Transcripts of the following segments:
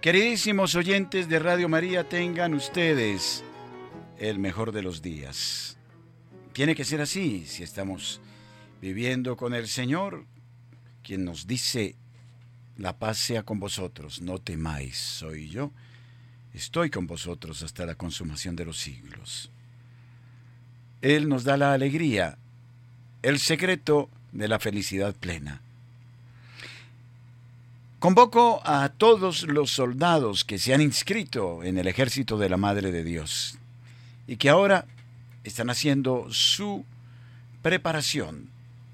Queridísimos oyentes de Radio María, tengan ustedes el mejor de los días. Tiene que ser así si estamos viviendo con el Señor, quien nos dice: la paz sea con vosotros, no temáis, soy yo, estoy con vosotros hasta la consumación de los siglos. Él nos da la alegría, el secreto de la felicidad plena. Convoco a todos los soldados que se han inscrito en el ejército de la Madre de Dios y que ahora están haciendo su preparación,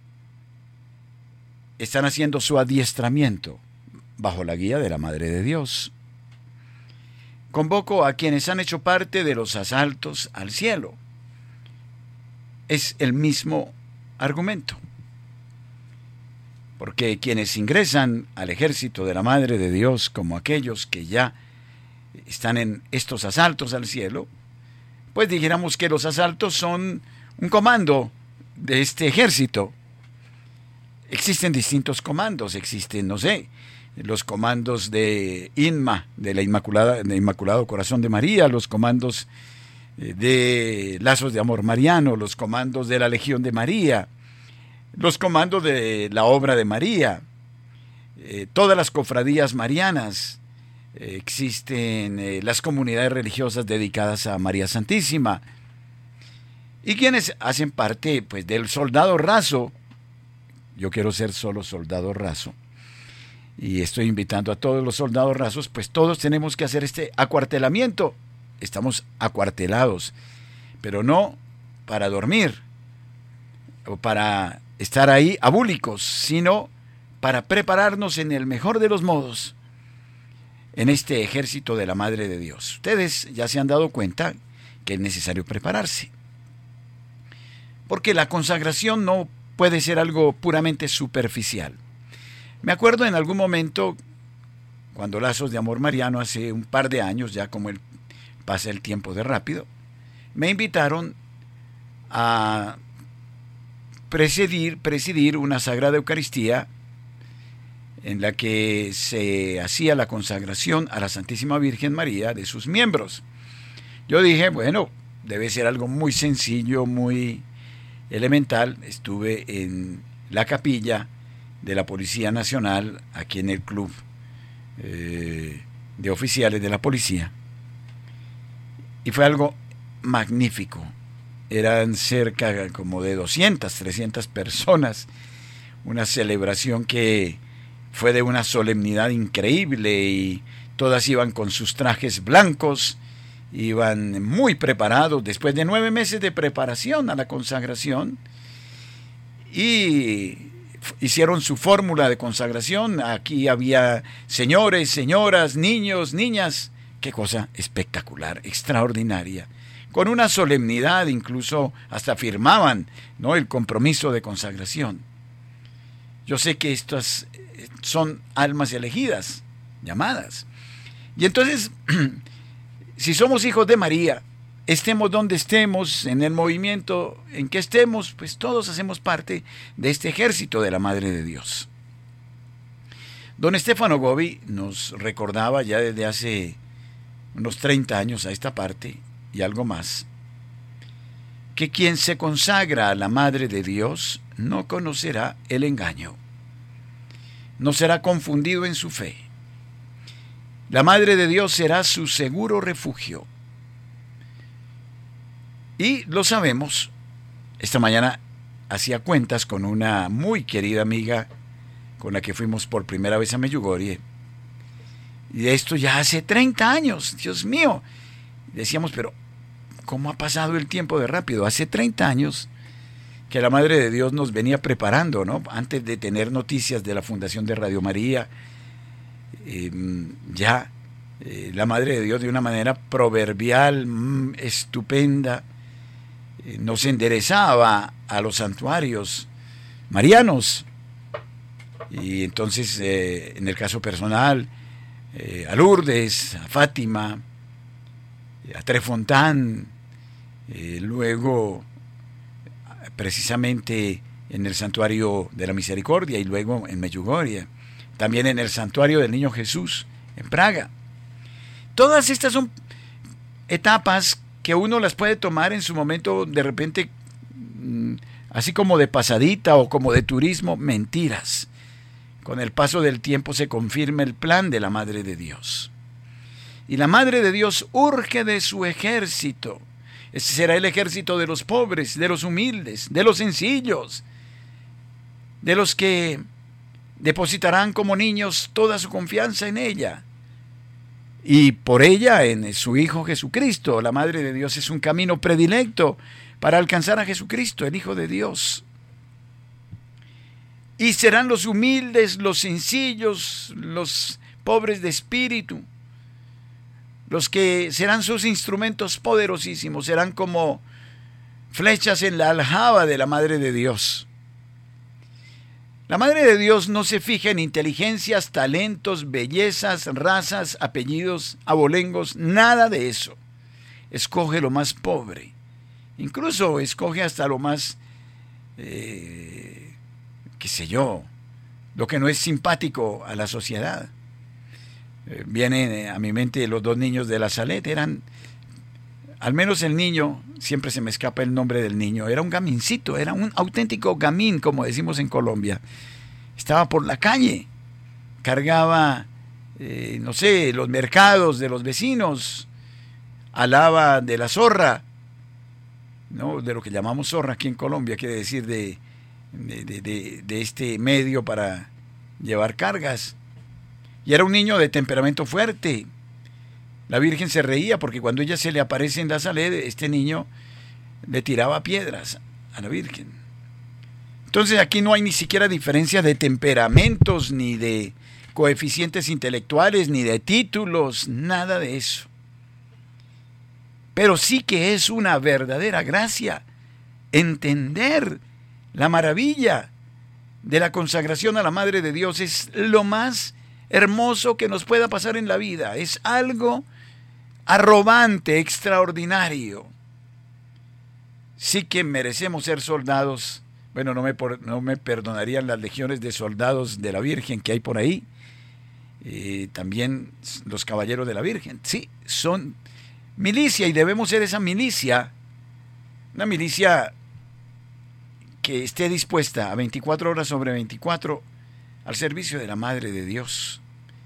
están haciendo su adiestramiento bajo la guía de la Madre de Dios. Convoco a quienes han hecho parte de los asaltos al cielo. Es el mismo argumento. Porque quienes ingresan al ejército de la Madre de Dios, como aquellos que ya están en estos asaltos al cielo, pues dijéramos que los asaltos son un comando de este ejército. Existen distintos comandos, existen, los comandos de INMA, del Inmaculado Corazón de María, los comandos de Lazos de Amor Mariano, los comandos de la Legión de María, los comandos de la Obra de María, todas las cofradías marianas, existen las comunidades religiosas dedicadas a María Santísima, y quienes hacen parte pues del soldado raso. Yo quiero ser solo soldado raso, y estoy invitando a todos los soldados rasos, pues todos tenemos que hacer este acuartelamiento. Estamos acuartelados, pero no para dormir o para estar ahí abúlicos, sino para prepararnos en el mejor de los modos en este ejército de la Madre de Dios. Ustedes ya se han dado cuenta que es necesario prepararse, porque la consagración no puede ser algo puramente superficial. Me acuerdo en algún momento, cuando Lazos de Amor Mariano, hace un par de años, ya como pasa el tiempo de rápido, me invitaron a presidir una Sagrada Eucaristía en la que se hacía la consagración a la Santísima Virgen María de sus miembros. Yo dije, bueno, debe ser algo muy sencillo, muy elemental. Estuve en la capilla de la Policía Nacional, aquí en el club de oficiales de la policía, y fue algo magnífico. Eran cerca como de 200, 300 personas, una celebración que fue de una solemnidad increíble, y todas iban con sus trajes blancos, iban muy preparados después de 9 meses de preparación a la consagración, y hicieron su fórmula de consagración. Aquí había señores, señoras, niños, niñas. Qué cosa espectacular, extraordinaria, con una solemnidad, incluso hasta firmaban, ¿no?, el compromiso de consagración. Yo sé que estas son almas elegidas, llamadas. Y entonces, si somos hijos de María, estemos donde estemos, en el movimiento en que estemos, pues todos hacemos parte de este ejército de la Madre de Dios. Don Stefano Gobbi nos recordaba ya desde hace unos 30 años a esta parte y algo más, que quien se consagra a la Madre de Dios no conocerá el engaño, no será confundido en su fe. La Madre de Dios será su seguro refugio. Y lo sabemos. Esta mañana hacía cuentas con una muy querida amiga con la que fuimos por primera vez a Medjugorje. Y esto ya hace 30 años, Dios mío. Decíamos, pero ¿cómo ha pasado el tiempo de rápido? Hace 30 años que la Madre de Dios nos venía preparando, ¿no? Antes de tener noticias de la fundación de Radio María, la Madre de Dios, de una manera proverbial, estupenda, nos enderezaba a los santuarios marianos. Y entonces, en el caso personal, a Lourdes, a Fátima, a Trefontán, luego precisamente en el Santuario de la Misericordia, y luego en Medjugorje, también en el Santuario del Niño Jesús en Praga. todas estas son etapas que uno las puede tomar en su momento, de repente, así como de pasadita o como de turismo. Mentiras. Con el paso del tiempo se confirma el plan de la Madre de Dios. Y la Madre de Dios urge de su ejército. Ese será el ejército de los pobres, de los humildes, de los sencillos, de los que depositarán como niños toda su confianza en ella. Y por ella en su Hijo Jesucristo. La Madre de Dios es un camino predilecto para alcanzar a Jesucristo, el Hijo de Dios. Y serán los humildes, los sencillos, los pobres de espíritu, los que serán sus instrumentos poderosísimos, serán como flechas en la aljaba de la Madre de Dios. La Madre de Dios no se fija en inteligencias, talentos, bellezas, razas, apellidos, abolengos, nada de eso. Escoge lo más pobre, incluso escoge hasta lo más, qué sé yo, lo que no es simpático a la sociedad. Vienen a mi mente los dos niños de la Salet, eran, al menos el niño, siempre se me escapa el nombre del niño, era un gamincito, era un auténtico gamín, como decimos en Colombia. Estaba por la calle, cargaba, no sé, los mercados de los vecinos, alaba de la zorra, ¿no? De lo que llamamos zorra aquí en Colombia, quiere decir de este medio para llevar cargas. Y era un niño de temperamento fuerte. La Virgen se reía porque cuando ella se le aparece en la Salet, este niño le tiraba piedras a la Virgen. Entonces aquí no hay ni siquiera diferencia de temperamentos, ni de coeficientes intelectuales, ni de títulos, nada de eso. Pero sí que es una verdadera gracia entender la maravilla de la consagración a la Madre de Dios. Es lo más hermoso que nos pueda pasar en la vida. Es algo arrobante, extraordinario. Sí que merecemos ser soldados. Bueno, no me perdonarían las legiones de soldados de la Virgen que hay por ahí. También los caballeros de la Virgen. Sí, son milicia y debemos ser esa milicia. Una milicia que esté dispuesta a 24 horas sobre 24 al servicio de la Madre de Dios.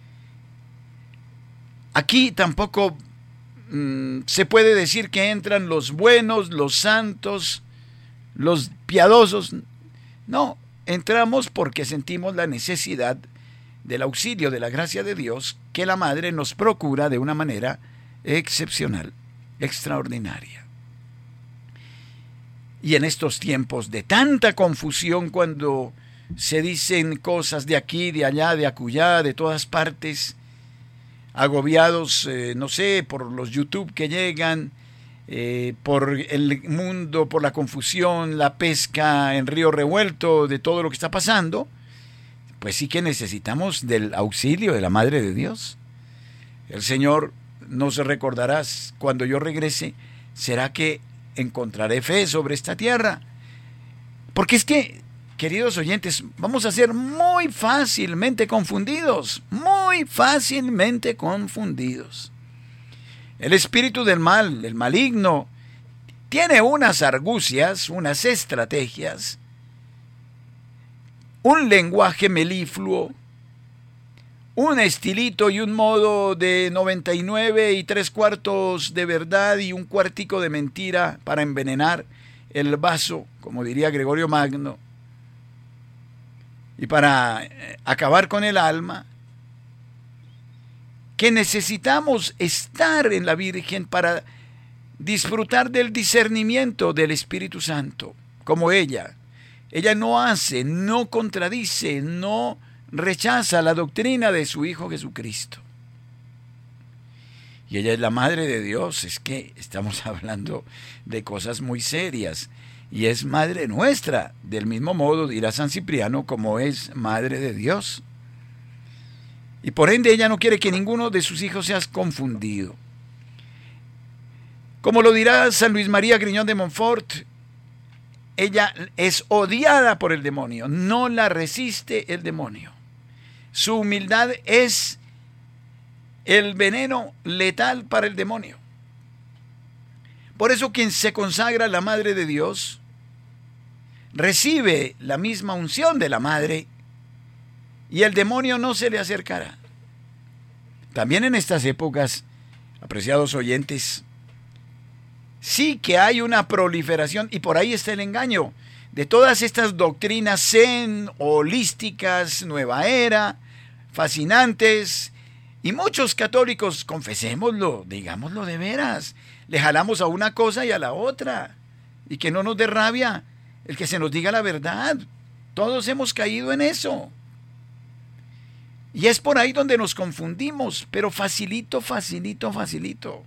Aquí tampoco se puede decir que entran los buenos, los santos, los piadosos. No, entramos porque sentimos la necesidad del auxilio de la gracia de Dios que la Madre nos procura de una manera excepcional, extraordinaria. Y en estos tiempos de tanta confusión, cuando se dicen cosas de aquí, de allá, de acullá, de todas partes, agobiados, no sé, por los YouTube que llegan, por el mundo, por la confusión, la pesca en río revuelto, de todo lo que está pasando, pues sí que necesitamos del auxilio de la Madre de Dios. El Señor nos recordará cuando yo regrese, ¿será que encontraré fe sobre esta tierra? Porque es que, queridos oyentes, vamos a ser muy fácilmente confundidos, muy fácilmente confundidos. El espíritu del mal, el maligno, tiene unas argucias, unas estrategias, un lenguaje melifluo, un estilito y un modo de 99 3/4 de verdad y un cuartico de mentira para envenenar el vaso, como diría Gregorio Magno, y para acabar con el alma, que necesitamos estar en la Virgen para disfrutar del discernimiento del Espíritu Santo, como ella. Ella no hace, no contradice, no rechaza la doctrina de su Hijo Jesucristo. Y ella es la Madre de Dios. Es que estamos hablando de cosas muy serias. Y es Madre nuestra. Del mismo modo dirá San Cipriano, como es Madre de Dios. Y por ende ella no quiere que ninguno de sus hijos sea confundido. Como lo dirá San Luis María Griñón de Montfort, ella es odiada por el demonio. No la resiste el demonio. Su humildad es el veneno letal para el demonio. Por eso quien se consagra a la Madre de Dios recibe la misma unción de la Madre y el demonio no se le acercará. También en estas épocas, apreciados oyentes, sí que hay una proliferación, y por ahí está el engaño, de todas estas doctrinas zen, holísticas, nueva era, fascinantes, y muchos católicos, confesémoslo, digámoslo de veras, le jalamos a una cosa y a la otra, y que no nos dé rabia el que se nos diga la verdad. Todos hemos caído en eso. Y es por ahí donde nos confundimos, pero facilito, facilito, facilito.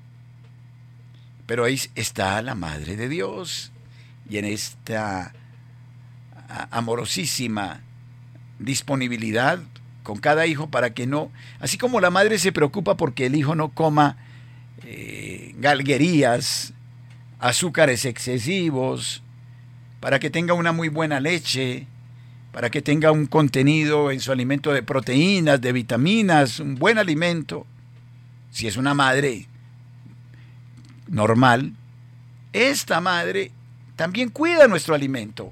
Pero ahí está la Madre de Dios, y en esta amorosísima disponibilidad con cada hijo para que no, así como la madre se preocupa porque el hijo no coma galguerías, azúcares excesivos, para que tenga una muy buena leche, para que tenga un contenido en su alimento de proteínas, de vitaminas, un buen alimento. Si es una madre normal, esta madre también cuida nuestro alimento.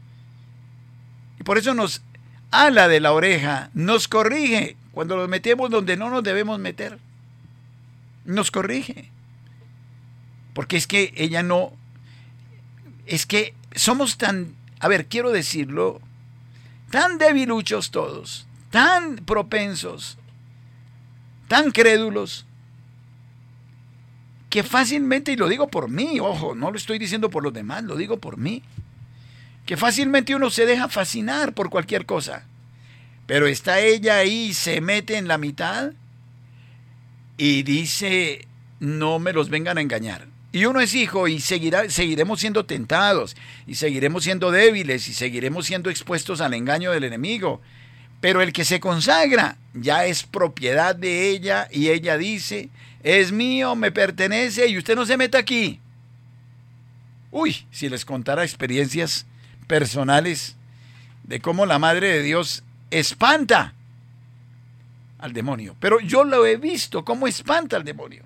Y por eso nos ala de la oreja, nos corrige cuando nos metemos donde no nos debemos meter. Nos corrige. Porque es que ella no... Es que somos tan... A ver, quiero decirlo, tan debiluchos todos, tan propensos, tan crédulos, que fácilmente, y lo digo por mí, ojo, no lo estoy diciendo por los demás, lo digo por mí, que fácilmente uno se deja fascinar por cualquier cosa, pero está ella ahí, se mete en la mitad y dice, no me los vengan a engañar. Y uno es hijo y seguiremos siendo tentados, y seguiremos siendo débiles, y seguiremos siendo expuestos al engaño del enemigo. Pero el que se consagra ya es propiedad de ella, y ella dice, es mío, me pertenece, y usted no se meta aquí. Uy, si les contara experiencias personales de cómo la Madre de Dios espanta al demonio. Pero yo lo he visto, cómo espanta al demonio.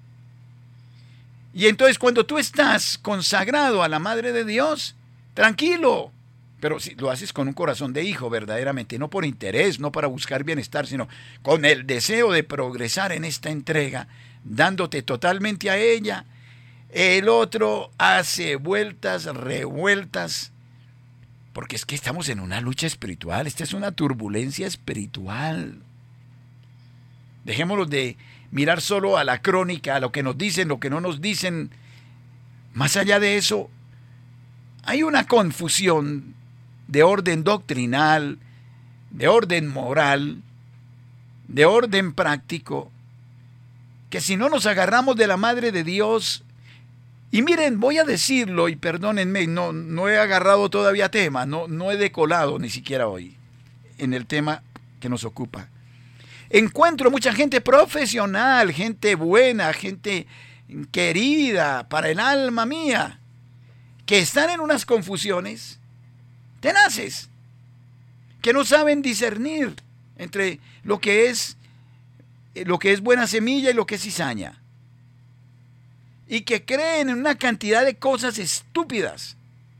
Y entonces cuando tú estás consagrado a la Madre de Dios, tranquilo, pero si lo haces con un corazón de hijo verdaderamente, no por interés, no para buscar bienestar, sino con el deseo de progresar en esta entrega, dándote totalmente a ella, el otro hace vueltas, revueltas, porque es que estamos en una lucha espiritual, esta es una turbulencia espiritual. Dejémoslo de mirar solo a la crónica, a lo que nos dicen, lo que no nos dicen. Más allá de eso, hay una confusión de orden doctrinal, de orden moral, de orden práctico, que si no nos agarramos de la Madre de Dios, y miren, voy a decirlo, y perdónenme, no he agarrado todavía tema, no he decolado ni siquiera hoy en el tema que nos ocupa. Encuentro mucha gente profesional, gente buena, gente querida para el alma mía, que están en unas confusiones tenaces, que no saben discernir entre lo que es buena semilla y lo que es cizaña, y que creen en una cantidad de cosas estúpidas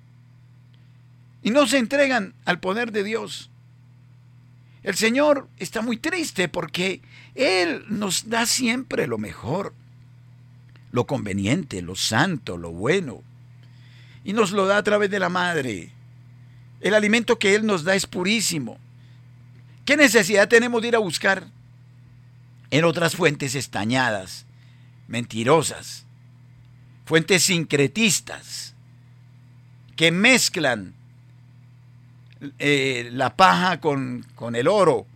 y no se entregan al poder de Dios. El Señor está muy triste porque Él nos da siempre lo mejor, lo conveniente, lo santo, lo bueno, y nos lo da a través de la Madre. El alimento que Él nos da es purísimo. ¿Qué necesidad tenemos de ir a buscar en otras fuentes estañadas, mentirosas, fuentes sincretistas, que mezclan la paja con el oro?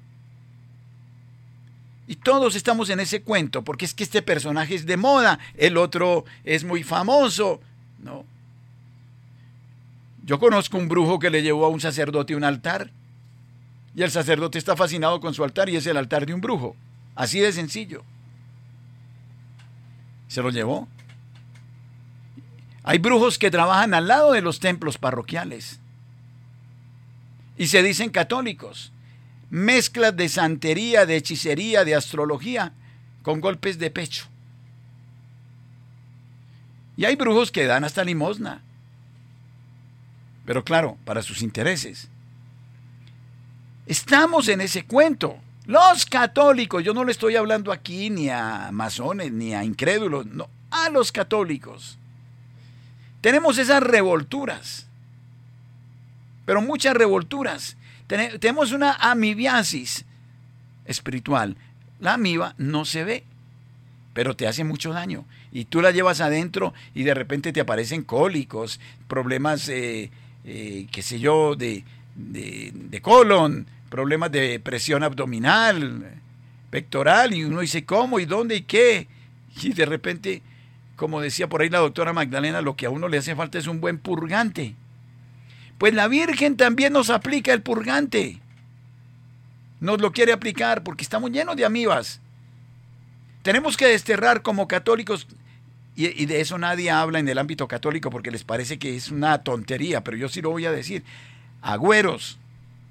Y todos estamos en ese cuento, porque es que este personaje es de moda, el otro es muy famoso, ¿no? Yo conozco un brujo que le llevó a un sacerdote un altar, y el sacerdote está fascinado con su altar, y es el altar de un brujo, así de sencillo. Se lo llevó. Hay brujos que trabajan al lado de los templos parroquiales y se dicen católicos, mezclas de santería, de hechicería, de astrología, con golpes de pecho. Y hay brujos que dan hasta limosna. Pero claro, para sus intereses. Estamos en ese cuento. Los católicos, yo no le estoy hablando aquí ni a masones, ni a incrédulos, no, a los católicos. Tenemos esas revolturas, pero muchas revolturas. Tenemos una amibiasis espiritual. La amiba no se ve, pero te hace mucho daño. Y tú la llevas adentro y de repente te aparecen cólicos, problemas, qué sé yo, de colon, problemas de presión abdominal, pectoral, y uno dice, ¿cómo? ¿Y dónde? ¿Y qué? Y de repente, como decía por ahí la doctora Magdalena, lo que a uno le hace falta es un buen purgante. Pues la Virgen también nos aplica el purgante. Nos lo quiere aplicar porque estamos llenos de amibas. Tenemos que desterrar como católicos, y de eso nadie habla en el ámbito católico porque les parece que es una tontería, pero yo sí lo voy a decir. Agüeros.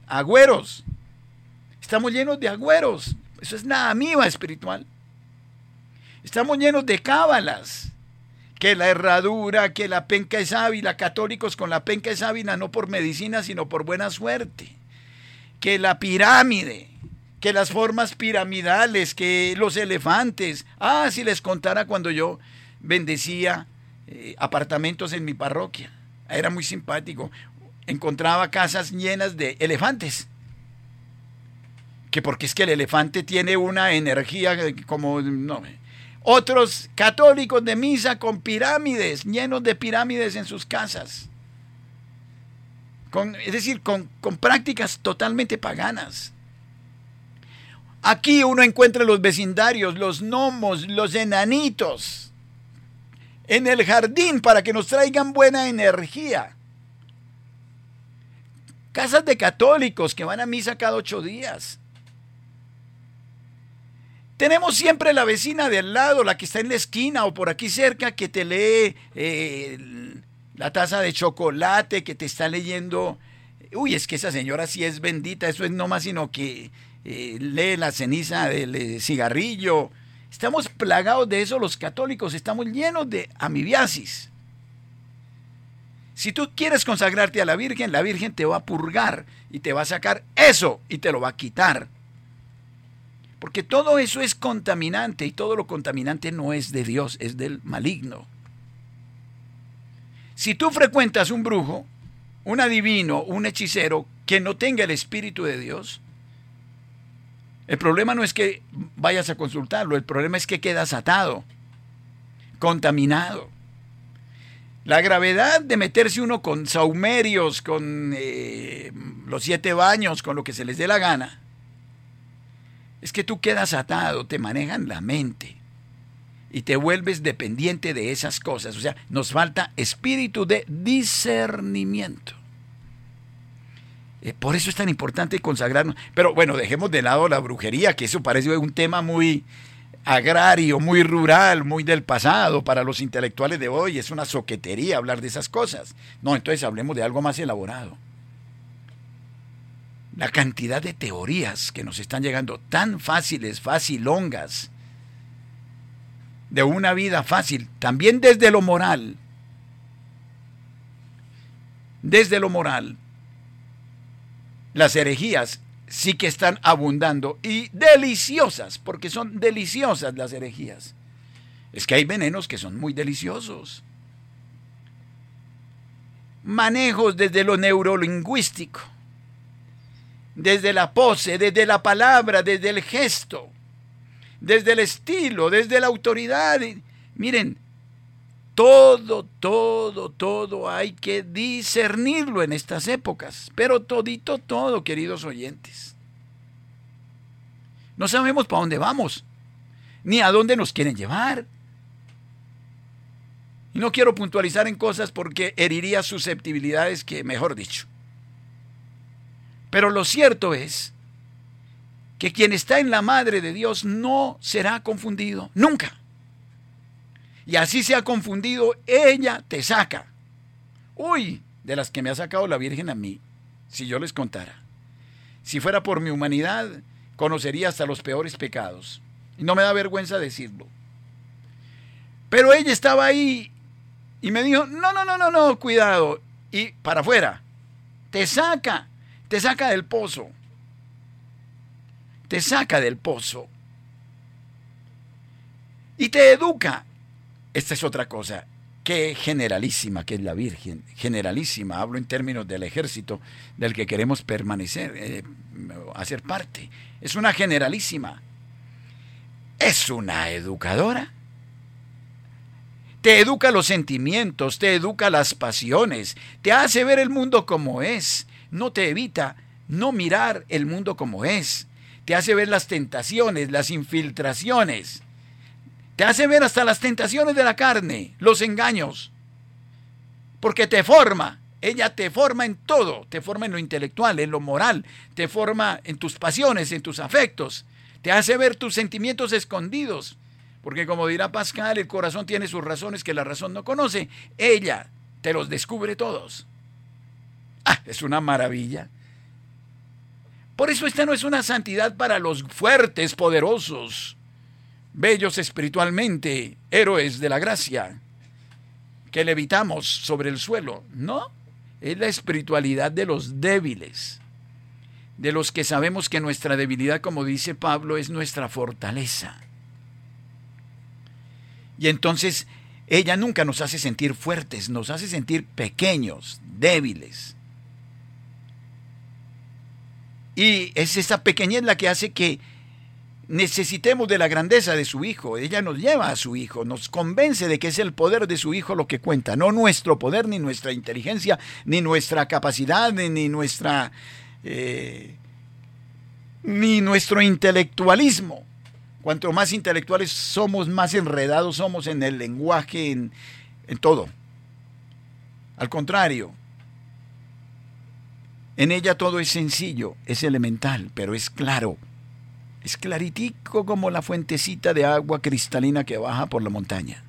Estamos llenos de agüeros. Eso es la amiba espiritual. Estamos llenos de cábalas. Que la herradura, que la penca es ávila, católicos con la penca es ávila no por medicina, sino por buena suerte. Que la pirámide, que las formas piramidales, que los elefantes. Si les contara cuando yo bendecía apartamentos en mi parroquia. Era muy simpático. Encontraba casas llenas de elefantes. Que porque es que el elefante tiene una energía como... no. Otros católicos de misa con pirámides, llenos de pirámides en sus casas. Es decir, con prácticas totalmente paganas. Aquí uno encuentra los vecindarios, los gnomos, los enanitos, en el jardín para que nos traigan buena energía. Casas de católicos que van a misa cada 8 días. Tenemos siempre la vecina de al lado, la que está en la esquina o por aquí cerca, que te lee la taza de chocolate, que te está leyendo. Uy, es que esa señora sí es bendita, eso es no más sino que lee la ceniza del cigarrillo. Estamos plagados de eso los católicos, estamos llenos de amibiasis. Si tú quieres consagrarte a la Virgen te va a purgar y te va a sacar eso y te lo va a quitar. Porque todo eso es contaminante y todo lo contaminante no es de Dios, es del maligno. Si tú frecuentas un brujo, un adivino, un hechicero que no tenga el Espíritu de Dios, el problema no es que vayas a consultarlo, el problema es que quedas atado, contaminado. La gravedad de meterse uno con saumerios, con los 7 baños, con lo que se les dé la gana, es que tú quedas atado, te manejan la mente y te vuelves dependiente de esas cosas. O sea, nos falta espíritu de discernimiento. Por eso es tan importante consagrarnos. Pero bueno, dejemos de lado la brujería, que eso parece un tema muy agrario, muy rural, muy del pasado para los intelectuales de hoy. Es una zoquetería hablar de esas cosas. No, entonces hablemos de algo más elaborado. La cantidad de teorías que nos están llegando, tan fáciles, facilongas, de una vida fácil, también desde lo moral. Desde lo moral, las herejías sí que están abundando y deliciosas, porque son deliciosas las herejías. Es que hay venenos que son muy deliciosos. Manejos desde lo neurolingüístico, desde la pose, desde la palabra, desde el gesto, desde el estilo, desde la autoridad. Miren, todo hay que discernirlo en estas épocas, pero todito todo, queridos oyentes. No sabemos para dónde vamos, ni a dónde nos quieren llevar. Y no quiero puntualizar en cosas porque heriría susceptibilidades que, mejor dicho. Pero lo cierto es que quien está en la madre de Dios no será confundido, nunca. Y así se ha confundido, ella te saca. Uy, de las que me ha sacado la Virgen a mí, si yo les contara. Si fuera por mi humanidad, conocería hasta los peores pecados. Y no me da vergüenza decirlo. Pero ella estaba ahí y me dijo, no, cuidado. Y para afuera, te saca del pozo. Te saca del pozo. Y te educa. Esta es otra cosa. Qué generalísima que es la Virgen. Generalísima, hablo en términos del ejército del que queremos permanecer, hacer parte. Es una generalísima. Es una educadora. Te educa los sentimientos, te educa las pasiones, te hace ver el mundo como es, no te evita no mirar el mundo como es, te hace ver las tentaciones, las infiltraciones, te hace ver hasta las tentaciones de la carne, los engaños, porque te forma, ella te forma en todo, te forma en lo intelectual, en lo moral, te forma en tus pasiones, en tus afectos, te hace ver tus sentimientos escondidos. Porque como dirá Pascal, el corazón tiene sus razones que la razón no conoce. Ella te los descubre todos. Es una maravilla. Por eso esta no es una santidad para los fuertes, poderosos, bellos espiritualmente, héroes de la gracia, que levitamos sobre el suelo. No, es la espiritualidad de los débiles, de los que sabemos que nuestra debilidad, como dice Pablo, es nuestra fortaleza. Y entonces ella nunca nos hace sentir fuertes, nos hace sentir pequeños, débiles. Y es esa pequeñez la que hace que necesitemos de la grandeza de su Hijo. Ella nos lleva a su Hijo, nos convence de que es el poder de su Hijo lo que cuenta, no nuestro poder, ni nuestra inteligencia, ni nuestra capacidad, ni nuestro intelectualismo. Cuanto más intelectuales somos, más enredados somos en el lenguaje, en todo. Al contrario, en ella todo es sencillo, es elemental, pero es claro. Es claritico como la fuentecita de agua cristalina que baja por la montaña.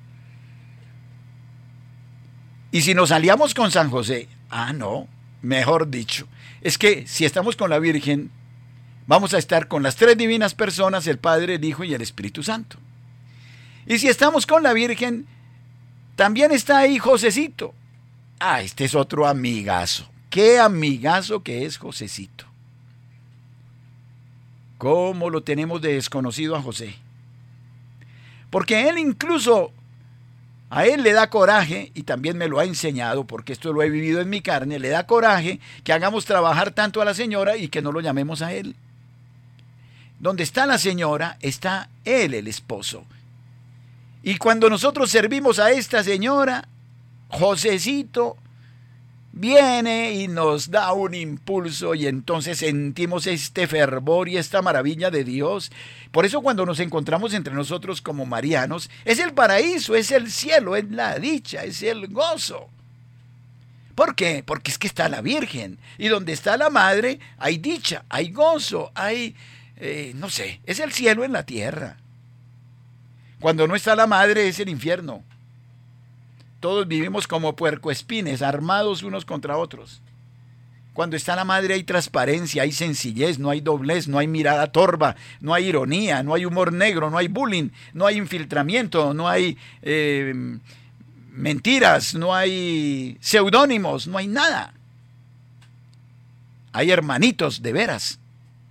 Y si nos aliamos con San José, no, mejor dicho, es que si estamos con la Virgen, vamos a estar con las tres divinas personas, el Padre, el Hijo y el Espíritu Santo. Y si estamos con la Virgen, también está ahí Josecito. Este es otro amigazo. Qué amigazo que es Josecito. ¿Cómo lo tenemos de desconocido a José? Porque él incluso, a él le da coraje, y también me lo ha enseñado, porque esto lo he vivido en mi carne, le da coraje que hagamos trabajar tanto a la señora y que no lo llamemos a él. Donde está la señora, está él, el esposo. Y cuando nosotros servimos a esta señora, Josecito viene y nos da un impulso y entonces sentimos este fervor y esta maravilla de Dios. Por eso cuando nos encontramos entre nosotros como marianos, es el paraíso, es el cielo, es la dicha, es el gozo. ¿Por qué? Porque es que está la Virgen. Y donde está la Madre, hay dicha, hay gozo, hay... no sé, es el cielo en la tierra. Cuando no está la Madre es el infierno. Todos vivimos como puercoespines, armados unos contra otros. Cuando está la Madre hay transparencia, hay sencillez, no hay doblez, no hay mirada torva, no hay ironía, no hay humor negro, no hay bullying, no hay infiltramiento, no hay mentiras, no hay seudónimos, no hay nada. Hay hermanitos de veras.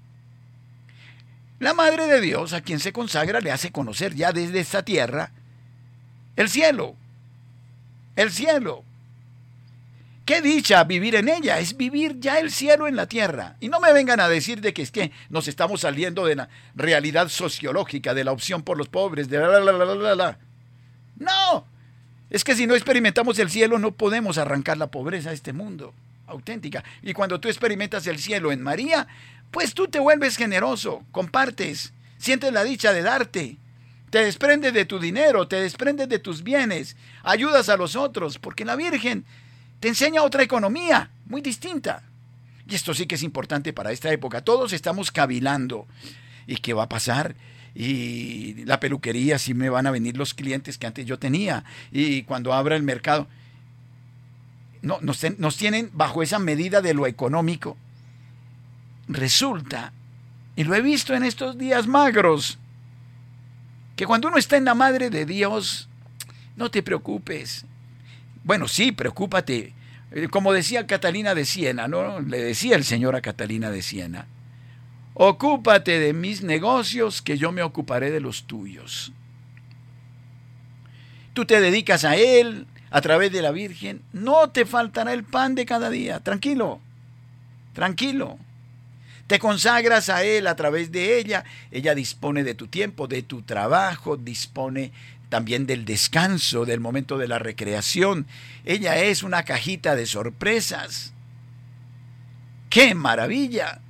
La Madre de Dios, a quien se consagra, le hace conocer ya desde esta tierra el cielo. El cielo. Qué dicha vivir en ella, es vivir ya el cielo en la tierra. Y no me vengan a decir de que es que nos estamos saliendo de la realidad sociológica, de la opción por los pobres, de la. No, es que si no experimentamos el cielo no podemos arrancar la pobreza a este mundo, auténtica. Y cuando tú experimentas el cielo en María, pues tú te vuelves generoso, compartes, sientes la dicha de darte. Te desprendes de tu dinero, te desprendes de tus bienes, ayudas a los otros, porque la Virgen te enseña otra economía, muy distinta. Y esto sí que es importante para esta época. Todos estamos cavilando. ¿Y qué va a pasar? Y la peluquería, si me van a venir los clientes que antes yo tenía. Y cuando abra el mercado. No, nos tienen bajo esa medida de lo económico. resulta, y lo he visto en estos días magros, que cuando uno está en la madre de Dios, no te preocupes. Bueno, sí, preocúpate. Como decía Catalina de Siena, ¿no? Le decía el Señor a Catalina de Siena, ocúpate de mis negocios, que yo me ocuparé de los tuyos. Tú te dedicas a Él a través de la Virgen, no te faltará el pan de cada día. Tranquilo, tranquilo. Te consagras a Él a través de ella. Ella dispone de tu tiempo, de tu trabajo, dispone también del descanso, del momento de la recreación. Ella es una cajita de sorpresas. ¡Qué maravilla!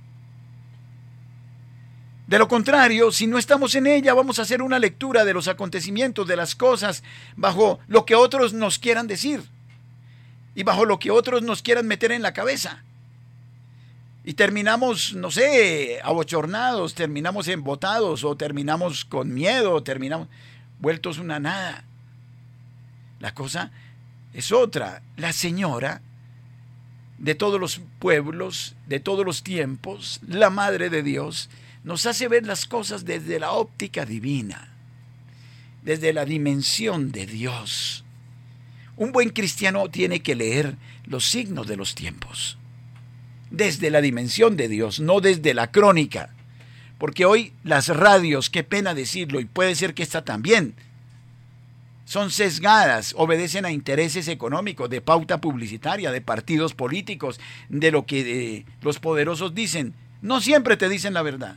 De lo contrario, si no estamos en ella, vamos a hacer una lectura de los acontecimientos, de las cosas, bajo lo que otros nos quieran decir y bajo lo que otros nos quieran meter en la cabeza. Y terminamos, no sé, abochornados, terminamos embotados, o terminamos con miedo, o terminamos vueltos una nada. La cosa es otra. La señora de todos los pueblos, de todos los tiempos, la Madre de Dios, nos hace ver las cosas desde la óptica divina, desde la dimensión de Dios. Un buen cristiano tiene que leer los signos de los tiempos, desde la dimensión de Dios, no desde la crónica. Porque hoy las radios, qué pena decirlo, y puede ser que esta también, son sesgadas, obedecen a intereses económicos, de pauta publicitaria, de partidos políticos, de lo que los poderosos dicen. No siempre te dicen la verdad.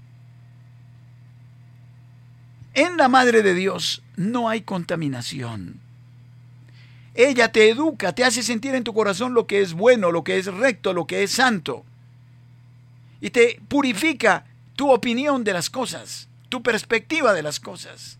En la Madre de Dios no hay contaminación. Ella te educa, te hace sentir en tu corazón lo que es bueno, lo que es recto, lo que es santo. Y te purifica tu opinión de las cosas, tu perspectiva de las cosas.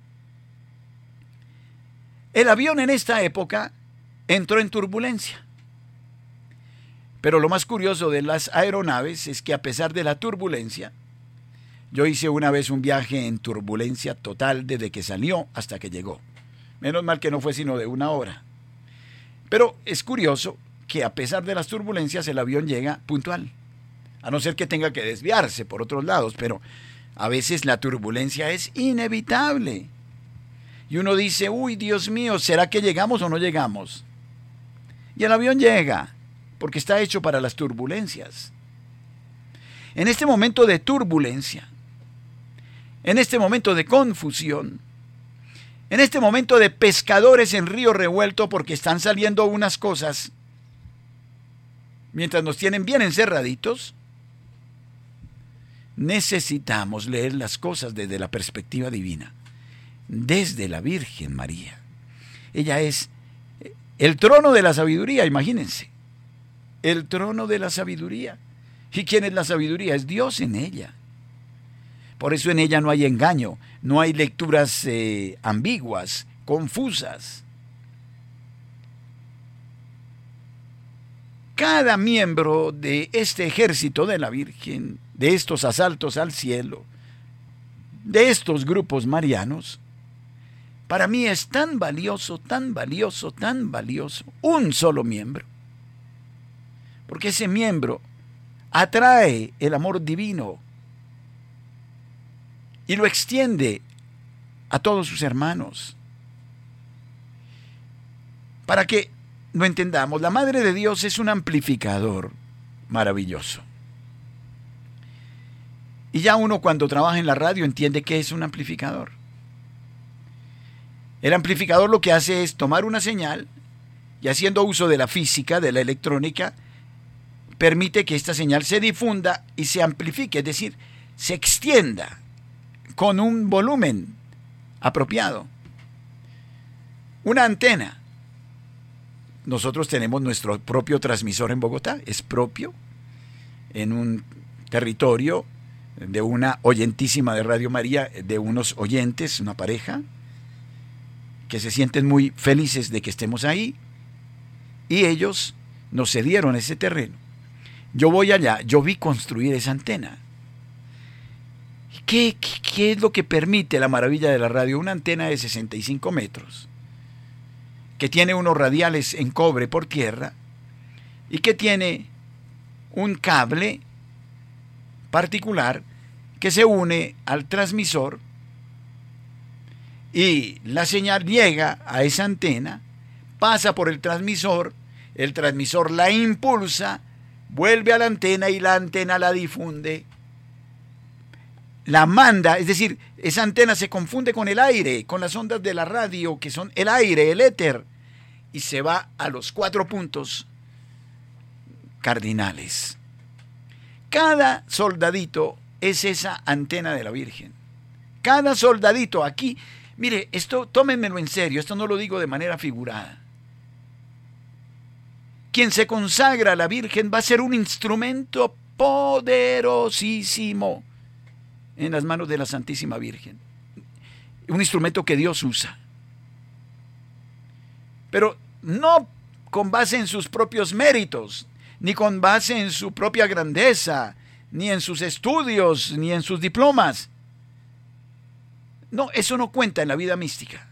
El avión en esta época entró en turbulencia. Pero lo más curioso de las aeronaves es que a pesar de la turbulencia, yo hice una vez un viaje en turbulencia total desde que salió hasta que llegó. Menos mal que no fue sino de 1 hora. Pero es curioso que a pesar de las turbulencias el avión llega puntual. A no ser que tenga que desviarse por otros lados, pero a veces la turbulencia es inevitable. Y uno dice, uy, Dios mío, ¿será que llegamos o no llegamos? Y el avión llega, porque está hecho para las turbulencias. En este momento de turbulencia, en este momento de confusión, en este momento de pescadores en río revuelto porque están saliendo unas cosas, mientras nos tienen bien encerraditos, necesitamos leer las cosas desde la perspectiva divina, desde la Virgen María. Ella es el trono de la sabiduría, imagínense, el trono de la sabiduría. ¿Y quién es la sabiduría? Es Dios en ella. Por eso en ella no hay engaño, no hay lecturas ambiguas, confusas. Cada miembro de este ejército de la Virgen, de estos asaltos al cielo, de estos grupos marianos, para mí es tan valioso, tan valioso, tan valioso, un solo miembro. Porque ese miembro atrae el amor divino y lo extiende a todos sus hermanos. Para que lo entendamos, la Madre de Dios es un amplificador maravilloso. Y ya uno cuando trabaja en la radio entiende qué es un amplificador. El amplificador lo que hace es tomar una señal y, haciendo uso de la física, de la electrónica, permite que esta señal se difunda y se amplifique, es decir, se extienda con un volumen apropiado. Una antena. Nosotros tenemos nuestro propio transmisor en Bogotá, es propio, en un territorio de una oyentísima de Radio María, de unos oyentes, una pareja, que se sienten muy felices de que estemos ahí, y ellos nos cedieron ese terreno. Yo voy allá, yo vi construir esa antena. ¿Qué es lo que permite la maravilla de la radio? Una antena de 65 metros, que tiene unos radiales en cobre por tierra, y que tiene un cable particular que se une al transmisor y la señal llega a esa antena, pasa por el transmisor la impulsa, vuelve a la antena y la antena la difunde, la manda, es decir, esa antena se confunde con el aire, con las ondas de la radio que son el aire, el éter, y se va a los 4 puntos cardinales. Cada soldadito es esa antena de la Virgen. Cada soldadito aquí, mire, esto tómenmelo en serio, esto no lo digo de manera figurada. Quien se consagra a la Virgen va a ser un instrumento poderosísimo en las manos de la Santísima Virgen. Un instrumento que Dios usa. Pero no con base en sus propios méritos, ni con base en su propia grandeza, ni en sus estudios, ni en sus diplomas. No, eso no cuenta en la vida mística.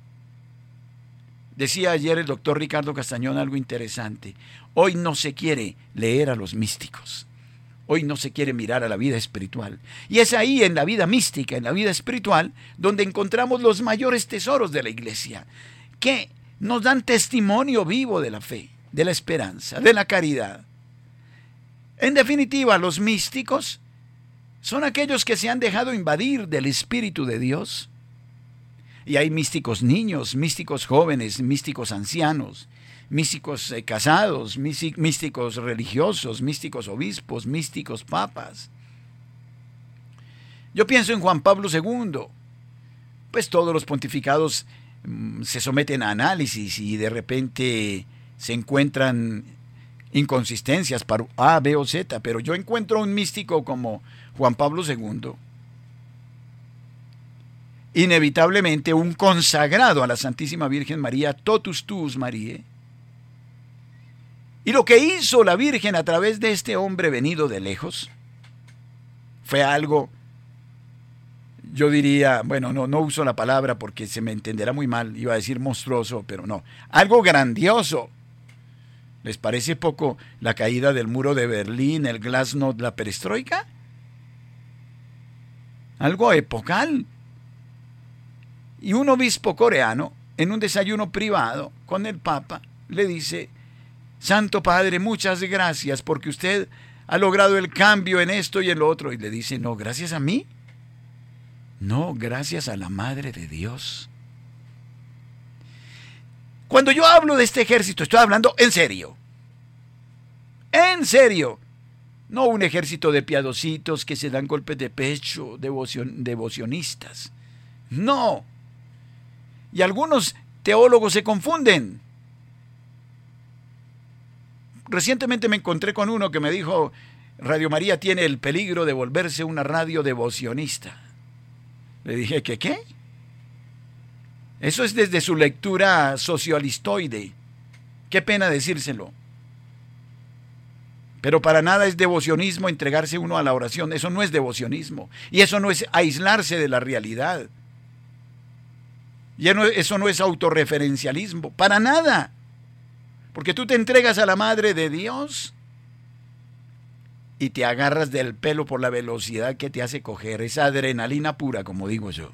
Decía ayer el doctor Ricardo Castañón algo interesante. Hoy no se quiere leer a los místicos. Hoy no se quiere mirar a la vida espiritual. Y es ahí, en la vida mística, en la vida espiritual, donde encontramos los mayores tesoros de la iglesia, que nos dan testimonio vivo de la fe, de la esperanza, de la caridad. En definitiva, los místicos son aquellos que se han dejado invadir del Espíritu de Dios. Y hay místicos niños, místicos jóvenes, místicos ancianos, místicos casados, místicos religiosos, místicos obispos, místicos papas. Yo pienso en Juan Pablo II. Pues todos los pontificados se someten a análisis y de repente se encuentran inconsistencias para A, B o Z, pero yo encuentro un místico como Juan Pablo II, inevitablemente un consagrado a la Santísima Virgen María, totus tuus Mariae. Y lo que hizo la Virgen a través de este hombre venido de lejos fue algo, yo diría, bueno, no uso la palabra porque se me entenderá muy mal, iba a decir monstruoso, pero no, algo grandioso. ¿Les parece poco la caída del muro de Berlín, el glasnost, la perestroika? Algo epocal. Y un obispo coreano, en un desayuno privado con el Papa, le dice: Santo Padre, muchas gracias porque usted ha logrado el cambio en esto y en lo otro. Y le dice: no, gracias a mí. No, gracias a la Madre de Dios. Cuando yo hablo de este ejército, estoy hablando en serio. En serio. No un ejército de piadositos que se dan golpes de pecho, devocionistas. No. Y algunos teólogos se confunden. Recientemente me encontré con uno que me dijo: Radio María tiene el peligro de volverse una radio devocionista. Le dije: ¿qué? Eso es desde su lectura socialistoide. Qué pena decírselo. Pero para nada es devocionismo entregarse uno a la oración. Eso no es devocionismo. Y eso no es aislarse de la realidad. Y eso no es autorreferencialismo. Para nada. Porque tú te entregas a la Madre de Dios y te agarras del pelo por la velocidad que te hace coger. Esa adrenalina pura, como digo yo.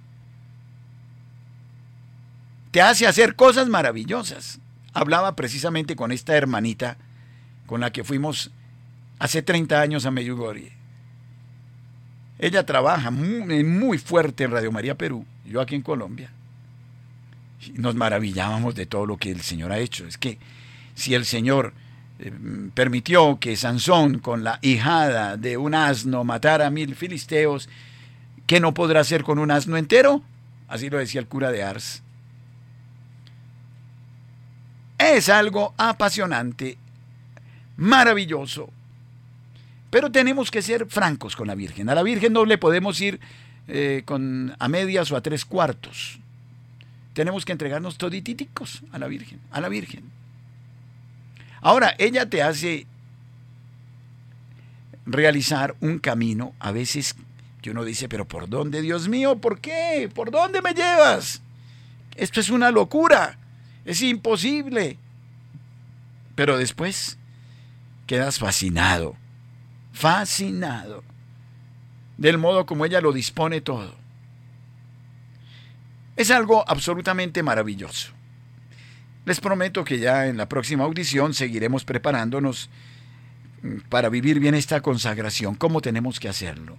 Te hace hacer cosas maravillosas. Hablaba precisamente con esta hermanita con la que fuimos hace 30 años a Medjugorje. Ella trabaja muy fuerte en Radio María Perú, yo aquí en Colombia. Nos maravillábamos de todo lo que el Señor ha hecho. Es que si el Señor permitió que Sansón, con la ijada de un asno, matara a 1000 filisteos, ¿qué no podrá hacer con un asno entero? Así lo decía el cura de Ars. Es algo apasionante, maravilloso. Pero tenemos que ser francos con la Virgen. A la Virgen no le podemos ir a medias o a 3/4. Tenemos que entregarnos toditíticos a la Virgen, a la Virgen. Ahora, ella te hace realizar un camino, a veces que uno dice: pero ¿por dónde, Dios mío? ¿Por qué? ¿Por dónde me llevas? Esto es una locura, es imposible. Pero después quedas fascinado, fascinado. del modo como ella lo dispone todo. Es algo absolutamente maravilloso. Les prometo que ya en la próxima audición seguiremos preparándonos para vivir bien esta consagración, cómo tenemos que hacerlo.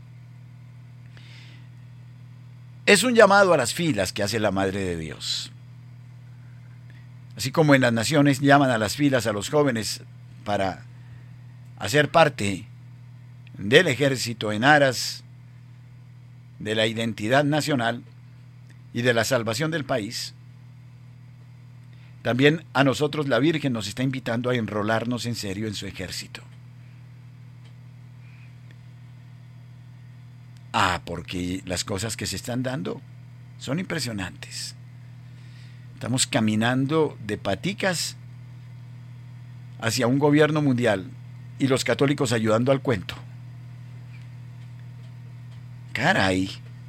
Es un llamado a las filas que hace la Madre de Dios. Así como en las naciones llaman a las filas a los jóvenes para hacer parte del ejército en aras de la identidad nacional y de la salvación del país, también a nosotros la Virgen nos está invitando a enrolarnos en serio en su ejército. Porque las cosas que se están dando son impresionantes. Estamos caminando de paticas hacia un gobierno mundial y los católicos ayudando al cuento. Caray,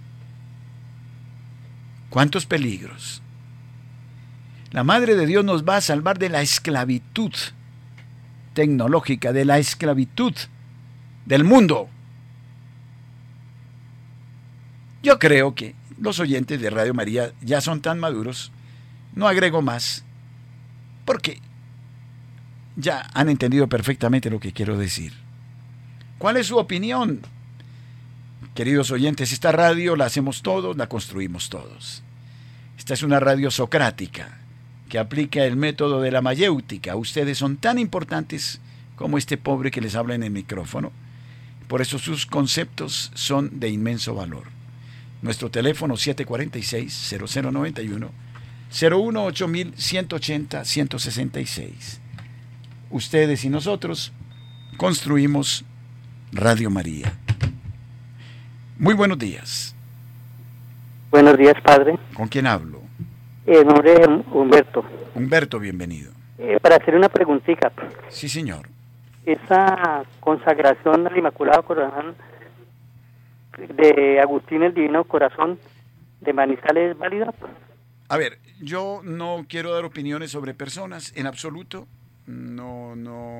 cuántos peligros. La Madre de Dios nos va a salvar de la esclavitud tecnológica, de la esclavitud del mundo. Yo creo que los oyentes de Radio María ya son tan maduros, no agrego más, porque ya han entendido perfectamente lo que quiero decir. ¿Cuál es su opinión? Queridos oyentes, esta radio la hacemos todos, la construimos todos. Esta es una radio socrática que aplica el método de la mayéutica. Ustedes son tan importantes como este pobre que les habla en el micrófono. Por eso sus conceptos son de inmenso valor. Nuestro teléfono 746-0091, 018-180-166. Ustedes y nosotros construimos Radio María. Muy buenos días. Buenos días, padre. ¿Con quién hablo? Mi nombre es Humberto. Humberto, bienvenido. Para hacer una preguntita. Sí, señor. ¿Esa consagración al Inmaculado Corazón de Agustín el Divino Corazón de Manizales es válida? A ver, yo no quiero dar opiniones sobre personas en absoluto. No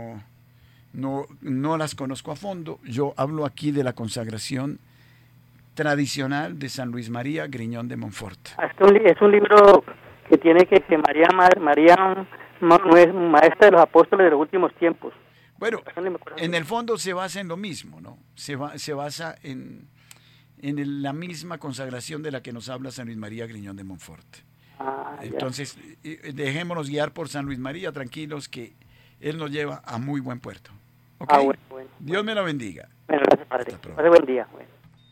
las conozco a fondo. Yo hablo aquí de la consagración tradicional de San Luis María Griñón de Montfort. Es un libro que tiene que María no es maestra de los apóstoles de los últimos tiempos. Bueno, en el fondo se basa en lo mismo, ¿no? Se basa en la misma consagración de la que nos habla San Luis María Griñón de Montfort. Entonces, dejémonos guiar por San Luis María, tranquilos, que él nos lleva a muy buen puerto. ¿Okay? Bueno. Dios me la bendiga. Gracias, padre. Buen día. Bueno.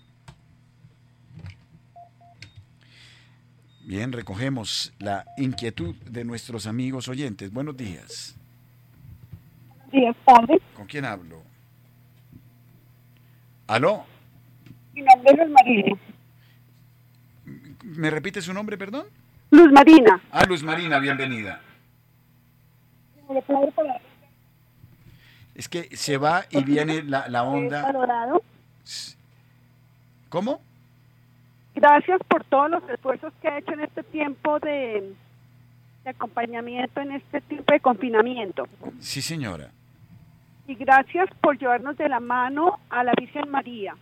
Bien, recogemos la inquietud de nuestros amigos oyentes. Buenos días. Buenos días, padre. ¿Con quién hablo? ¿Aló? Mi nombre es Luz Marina. ¿Me repite su nombre, perdón? Luz Marina. Luz Marina, bienvenida. Es que se va y viene la onda. Valorado. ¿Cómo? Gracias por todos los esfuerzos que ha hecho en este tiempo de acompañamiento, en este tiempo de confinamiento. Sí, señora. Y gracias por llevarnos de la mano a la Virgen María.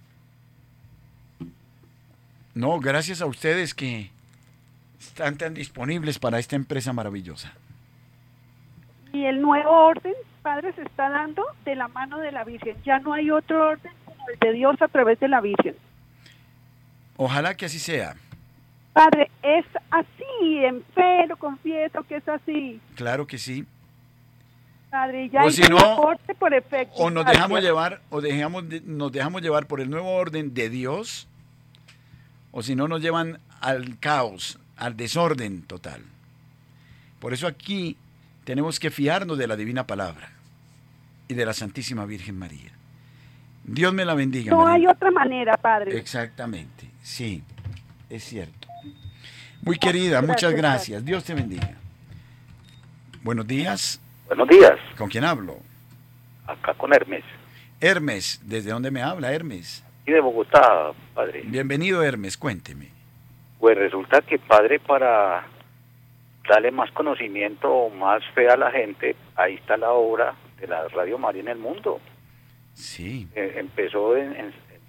No, gracias a ustedes que están tan disponibles para esta empresa maravillosa. Y el nuevo orden, padre, se está dando de la mano de la Virgen. Ya no hay otro orden como el de Dios a través de la Virgen. Ojalá que así sea. Padre, es así, en fe lo confieso que es así. Claro que sí. Padre, ya o si no, aporte por efecto. O nos dejamos llevar, nos dejamos llevar por el nuevo orden de Dios, o si no nos llevan al caos, al desorden total. Por eso aquí tenemos que fiarnos de la divina palabra y de la Santísima Virgen María. Dios me la bendiga. No María. hay otra manera, padre. Exactamente, sí, es cierto. Muy querida, muchas gracias. Dios te bendiga. Buenos días. Buenos días. ¿Con quién hablo? Acá con Hermes. Hermes, ¿desde dónde me habla Hermes? Y de Bogotá, padre. Bienvenido, Hermes, cuénteme. Pues resulta que, padre, para darle más conocimiento o más fe a la gente, ahí está la obra de la Radio María en el mundo. Sí. Empezó en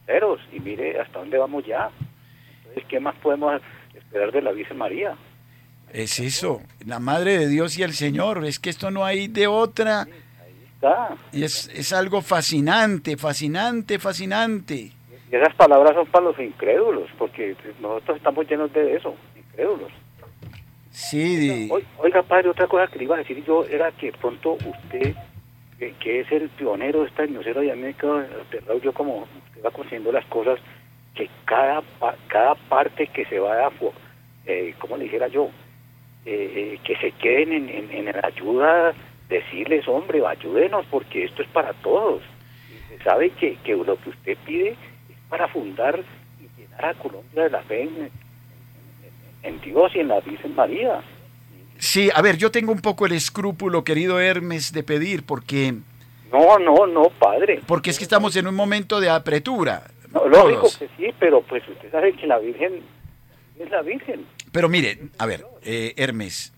solteros, y mire hasta dónde vamos ya. Entonces, ¿qué más podemos esperar de la Virgen María? Es eso, la Madre de Dios y el Señor, es que esto no hay de otra. Ahí está. Y es algo fascinante, fascinante, fascinante. Y esas palabras son para los incrédulos, porque nosotros estamos llenos de eso, incrédulos. Sí. Oiga, padre, otra cosa que le iba a decir yo era que pronto usted, que es el pionero de esta ñocera, ya me he quedado aterrado yo como usted va consiguiendo las cosas, que cada parte que se va a, ¿cómo le dijera yo? Que se queden en la ayuda, decirles, hombre, ayúdenos, porque esto es para todos. Y se sabe que lo que usted pide es para fundar y llenar a Colombia de la fe en Dios y en la Virgen María. Sí, a ver, yo tengo un poco el escrúpulo, querido Hermes, de pedir, porque No, padre. porque es que estamos en un momento de apretura. No, lógico todos. que sí, pero pues usted sabe que la Virgen es la Virgen. Pero mire, a ver, Hermes,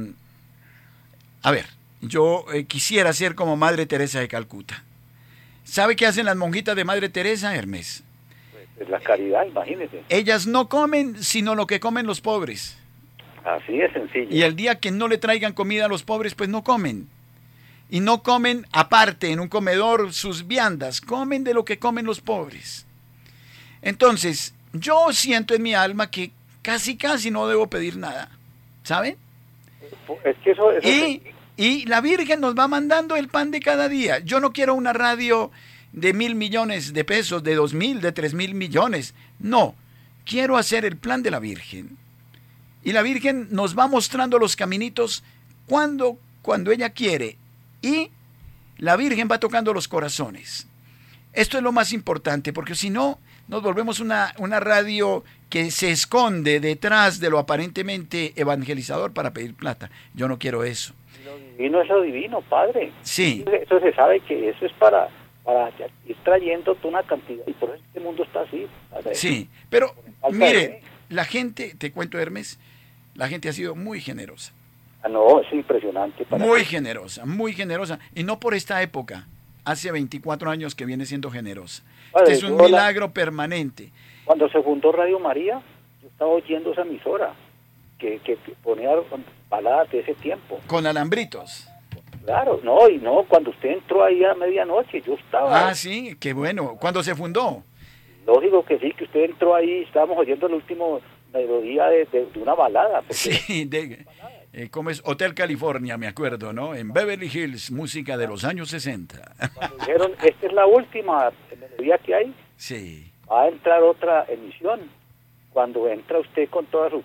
a ver, yo quisiera ser como Madre Teresa de Calcuta. ¿Sabe qué hacen las monjitas de Madre Teresa, Hermes? Pues la caridad, imagínese. Ellas no comen sino lo que comen los pobres. Así de sencillo. Y el día que no le traigan comida a los pobres, pues no comen. Y no comen aparte en un comedor sus viandas, comen de lo que comen los pobres. Entonces, yo siento en mi alma que casi no debo pedir nada, ¿saben? Es que eso Y la Virgen nos va mandando el pan de cada día. Yo no quiero una radio de 1.000 millones de pesos, de 2.000, de 3.000 millones. No, quiero hacer el plan de la Virgen. Y la Virgen nos va mostrando los caminitos cuando ella quiere. Y la Virgen va tocando los corazones. Esto es lo más importante, porque si no, nos volvemos una radio que se esconde detrás de lo aparentemente evangelizador para pedir plata. Yo no quiero eso. lo divino es lo divino, padre. Sí. Eso se sabe que eso es para ir trayendo toda una cantidad, y por eso este mundo está así, padre. Sí, pero Falta mire, de- la gente, te cuento, Hermes, la gente ha sido muy generosa. No, es impresionante. Muy generosa, y no por esta época, hace 24 años que viene siendo generosa. Padre, Este es un yo milagro permanente. Cuando se fundó Radio María, yo estaba oyendo esa emisora que ponía baladas de ese tiempo. Con alambritos. Claro, cuando usted entró ahí a medianoche, yo estaba. Ah, sí, qué bueno. ¿Cuándo se fundó? Lógico que sí, que usted entró ahí, estábamos oyendo el último melodía de una balada. Porque Sí, ¿cómo es? Hotel California, me acuerdo, ¿no? En Beverly Hills, música de los años 60. cuando dijeron, esta es la última melodía que hay, Sí. va a entrar otra emisión. Cuando entra usted con toda su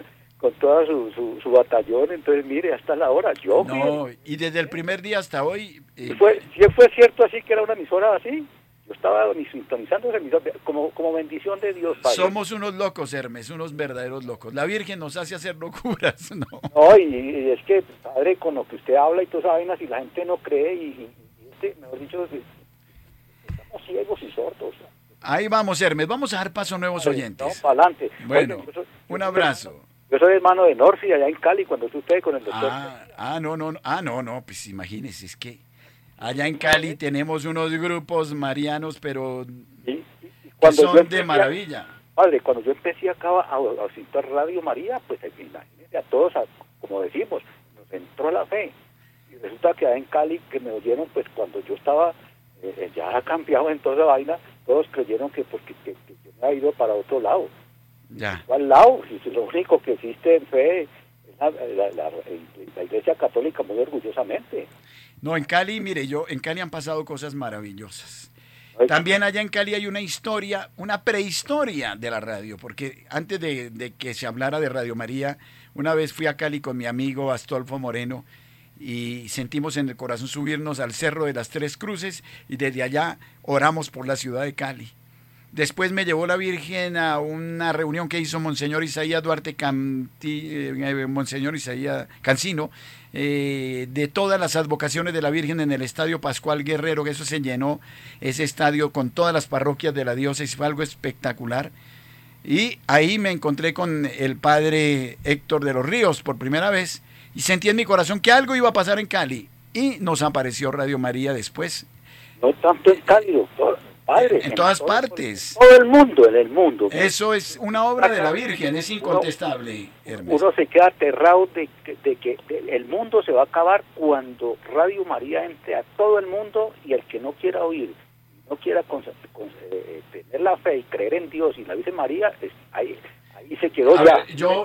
batallón, entonces mire, hasta la hora. No, y desde el primer día hasta hoy... Si fue cierto así que era una emisora así, yo estaba ni sintonizando esa emisora como bendición de Dios, padre. Somos unos locos, Hermes, unos verdaderos locos. La Virgen nos hace hacer locuras, ¿no? No, y es que, padre, con lo que usted habla y todas esas vainas, y la gente no cree, y mejor dicho, estamos ciegos y sordos. Ahí vamos, Hermes, vamos a dar paso a nuevos oyentes. No, para adelante. Bueno, Oye, un abrazo. Yo soy hermano de Norfi allá en Cali, cuando estuvo usted con el doctor. No, pues imagínese, es que allá en Cali tenemos unos grupos marianos, pero Y que cuando yo son empecé de maravilla. Padre, cuando yo empecé acá a citar Radio María, pues imagínense a todos, como decimos, nos entró la fe. Y resulta que allá en Cali, que me oyeron, pues cuando yo estaba ya cambiado en toda esa vaina, todos creyeron que porque que yo me había ido para otro lado. Ya. ¿Cuál lado? Si lo único que existe en fe es la Iglesia Católica, muy orgullosamente. No, en Cali, mire, en Cali han pasado cosas maravillosas. Ay, También allá en Cali hay una historia, una prehistoria de la radio, porque antes de que se hablara de Radio María, una vez fui a Cali con mi amigo Astolfo Moreno y sentimos en el corazón subirnos al Cerro de las Tres Cruces y desde allá oramos por la ciudad de Cali. Después me llevó la Virgen a una reunión que hizo Monseñor Isaías Duarte Monseñor Isaías Cancino, de todas las advocaciones de la Virgen en el Estadio Pascual Guerrero, que eso se llenó, ese estadio con todas las parroquias de la diócesis, fue algo espectacular. Y ahí me encontré con el padre Héctor de los Ríos por primera vez y sentí en mi corazón que algo iba a pasar en Cali y nos apareció Radio María después. no tanto en Cali, doctor. padre. En todas partes. En el mundo. Eso es una obra de la Virgen, es incontestable, Hermes. Uno se queda aterrado de que el mundo se va a acabar cuando Radio María entre a todo el mundo, y el que no quiera oír, no quiera tener la fe y creer en Dios y la Virgen María, ahí se quedó ya.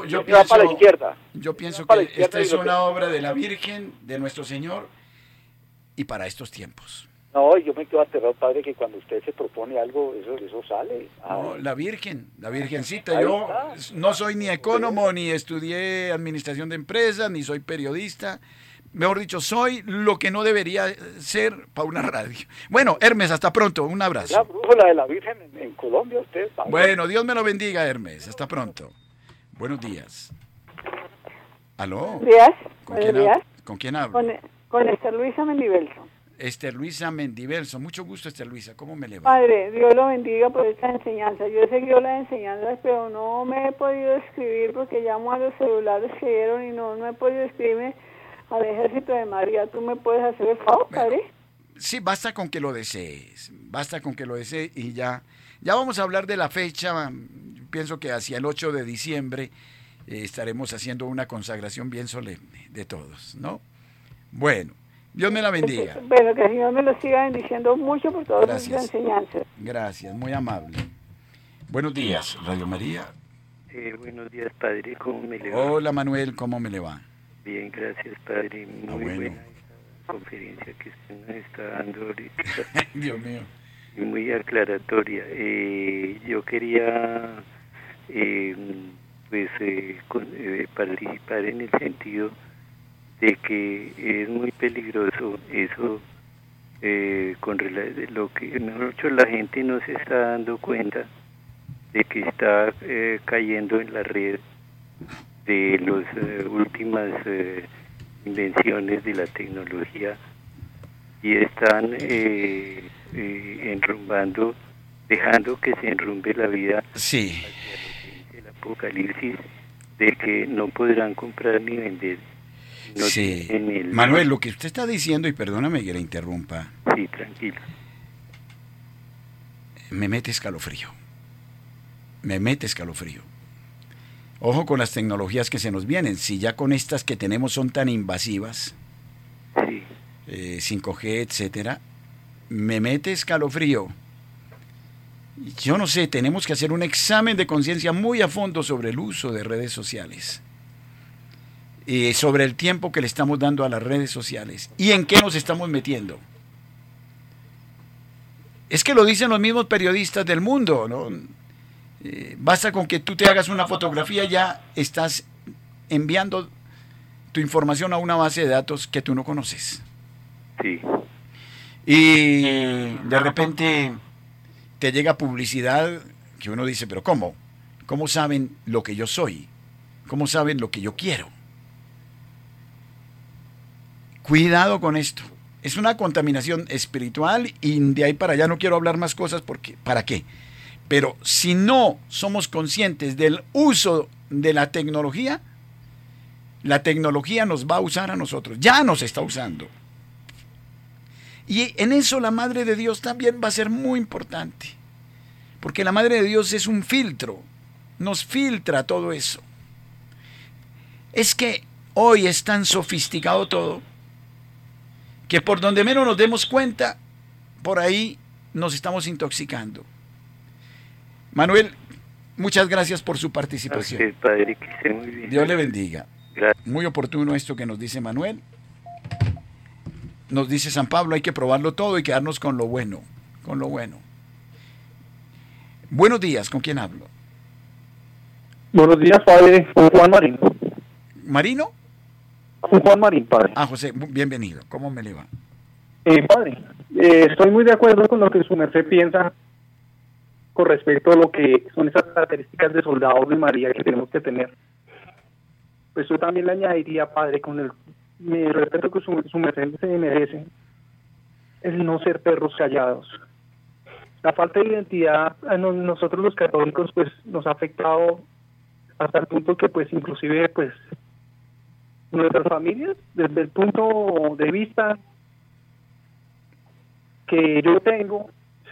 Yo pienso que esta es una obra de la Virgen, de nuestro Señor, y para estos tiempos. No, yo me quedo aterrado, padre, que cuando usted se propone algo, eso sale. No, la Virgencita. Yo no soy ni ecónomo, ni estudié administración de empresas, ni soy periodista. Mejor dicho, soy lo que no debería ser para una radio. Bueno, Hermes, hasta pronto. Un abrazo. La brújula de la Virgen en Colombia, usted, padre. Bueno, Dios me lo bendiga, Hermes. Hasta pronto. Buenos días. ¿Aló? Buenos días. Buenos días. ¿Con quién hablo? Con Esther Luisa Mendivelso. Esther Luisa Mendivelso. Mucho gusto, Esther Luisa. ¿Cómo me le va? Padre, Dios lo bendiga por esta enseñanza. Yo he seguido las enseñanzas, pero no me he podido escribir porque llamo a los celulares que dieron y no he podido escribirme al Ejército de María. ¿Tú me puedes hacer el favor, padre? Sí, basta con que lo desees. Basta con que lo desees y ya vamos a hablar de la fecha. Pienso que hacia el 8 de diciembre estaremos haciendo una consagración bien solemne de todos, ¿no? Bueno. Dios me la bendiga. Bueno, que el Señor me lo siga bendiciendo mucho por todas sus enseñanzas. Gracias, muy amable. Buenos días, Radio María. Buenos días, padre, ¿cómo me le va? Hola, Manuel, ¿cómo me le va? Bien, gracias, padre. Muy buena conferencia que usted nos está dando ahorita. Dios mío. Y muy aclaratoria. Yo quería participar en el sentido de que es muy peligroso eso, con lo que mucho la gente no se está dando cuenta de que está cayendo en la red de las últimas invenciones de la tecnología, y están enrumbando, dejando que se enrumbe la vida. Sí. El apocalipsis de que no podrán comprar ni vender. No, sí, Manuel, lo que usted está diciendo, y perdóname que le interrumpa. Sí, tranquilo. Me mete escalofrío. Ojo con las tecnologías que se nos vienen. Si ya con estas que tenemos son tan invasivas, sí. 5G, etcétera, me mete escalofrío. Yo no sé, tenemos que hacer un examen de conciencia muy a fondo sobre el uso de redes sociales. Sobre el tiempo que le estamos dando a las redes sociales y en qué nos estamos metiendo. Es que lo dicen los mismos periodistas del mundo, ¿no? Basta con que tú te hagas una fotografía, ya estás enviando tu información a una base de datos que tú no conoces. Sí. Y de repente te llega publicidad que uno dice, pero ¿cómo? ¿Cómo saben lo que yo soy? ¿Cómo saben lo que yo quiero? Cuidado con esto. Es una contaminación espiritual y de ahí para allá no quiero hablar más cosas porque ¿para qué? Pero si no somos conscientes del uso de la tecnología nos va a usar a nosotros. Ya nos está usando. Y en eso la Madre de Dios también va a ser muy importante. Porque la Madre de Dios es un filtro. Nos filtra todo eso. Es que hoy es tan sofisticado todo que por donde menos nos demos cuenta, por ahí nos estamos intoxicando. Manuel, muchas gracias por su participación. Gracias, padre, que esté muy bien. Dios le bendiga. Gracias. Muy oportuno esto que nos dice Manuel. Nos dice San Pablo, hay que probarlo todo y quedarnos con lo bueno, con lo bueno. Buenos días, ¿con quién hablo? Buenos días, padre, con Juan Marín. ¿Marino? Con Juan Marín, padre. Ah, José, bienvenido. ¿Cómo me le va? Padre, estoy muy de acuerdo con lo que su merced piensa con respecto a lo que son esas características de soldados de María que tenemos que tener. Pues yo también le añadiría, padre, con el respeto que su merced se merece, el no ser perros callados. La falta de identidad a nosotros los católicos pues nos ha afectado hasta el punto que pues inclusive pues nuestras familias, desde el punto de vista que yo tengo,